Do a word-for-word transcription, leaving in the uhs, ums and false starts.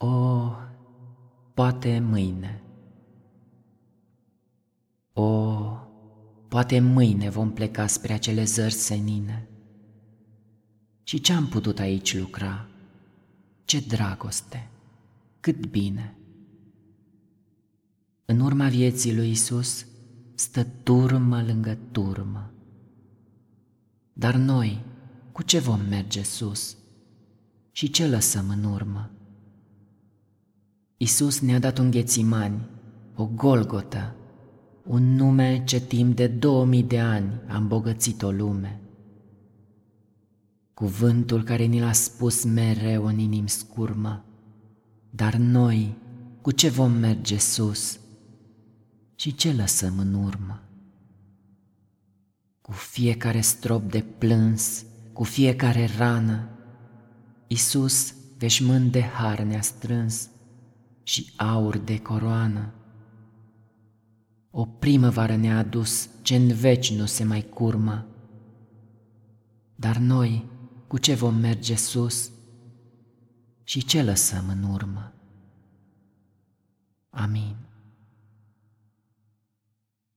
O, poate mâine. O, poate mâine vom pleca spre acele zări senine. Și ce-am putut aici lucra? Ce dragoste, cât bine! În urma vieții lui Iisus stă turmă lângă turmă. Dar noi, cu ce vom merge sus? Și ce lăsăm în urmă? Iisus ne-a dat un Ghețimani, o Golgotă, un nume ce timp de două mii de ani a îmbogățit o lume. Cuvântul care ni l-a spus mereu în inimi scurmă. Dar noi, cu ce vom merge sus? Și ce lăsăm în urmă? Cu fiecare strop de plâns, cu fiecare rană, Iisus veșmânt de har ne-a strâns și aur de coroană. O primăvară ne-a adus ce-n veci nu se mai curmă. Dar noi, cu ce vom merge sus? Și ce lăsăm în urmă? Amin.